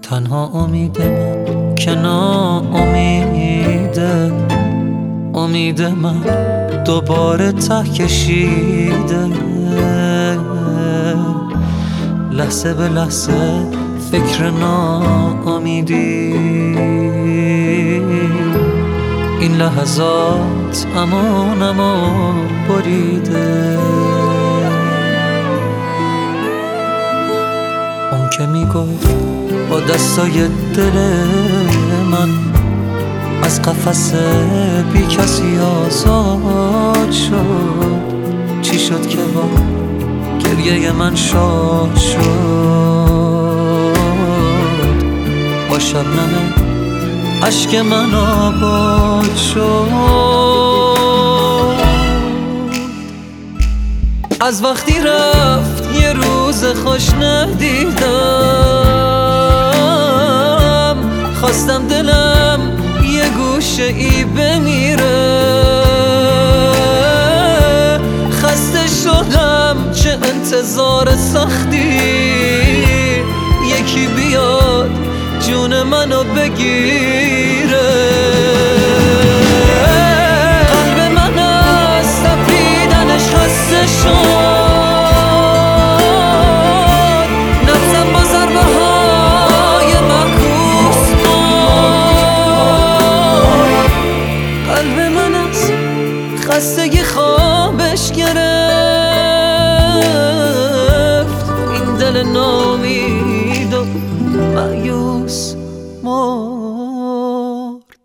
تنها امید من که ناامیده، امید من دوباره ته کشیده. لحظه به لحظه فکر ناامیدی، این لحظات امانمو بریده. اون که میگفت با دستای دل من از قفس بی کسی آزاد شد، چی شد که با گریه من شاد شد؟ با شبنم عشق من آباد شد. از وقتی رفت یه روز خوش ندیدم، خواستم دلم یه گوشه ای بمیره. خسته شدم چه انتظار سختی، یکی بیاد جون منو بگیره. قلب من از تپیدنش خسته شد، نفسم با ضربه های معکوس بود. قلب من از خستگی خوابش گرفت، این دل ناامید و مایوس مرد.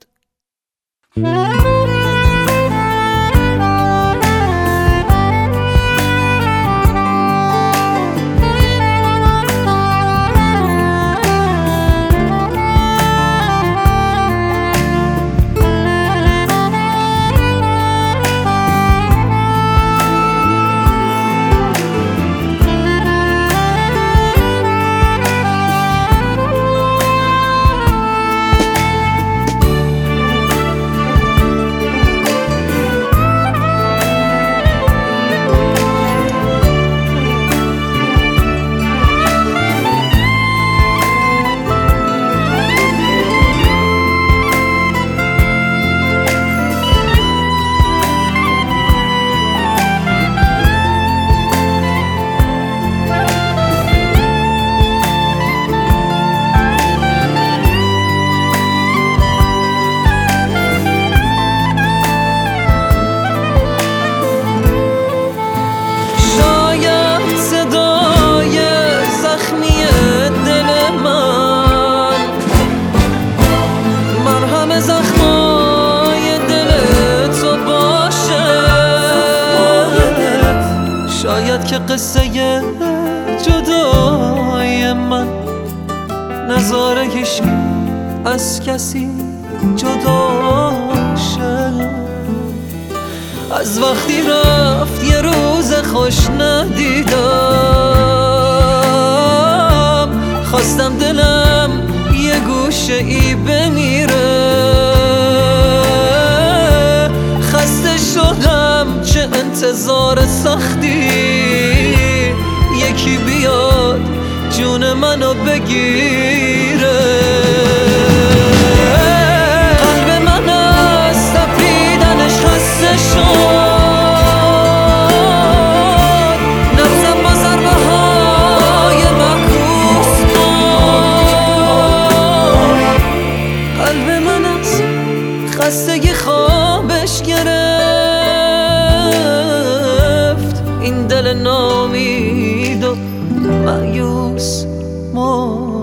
شاید که قصه جدای من نذاره هیچکی از کسی جدا شه. از وقتی رفت یه روز خوش ندیدم، خواستم دلم یه گوشه ای بمیره. خسته شدم چه انتظار سختی، یکی بیاد جون منو بگیره. قلب من از تپیدنش خسته شد، نفسم با ضربه های معکوس بود. قلب من از خستگی خوابش گرفت، این دل ناامید و مایوس مرد.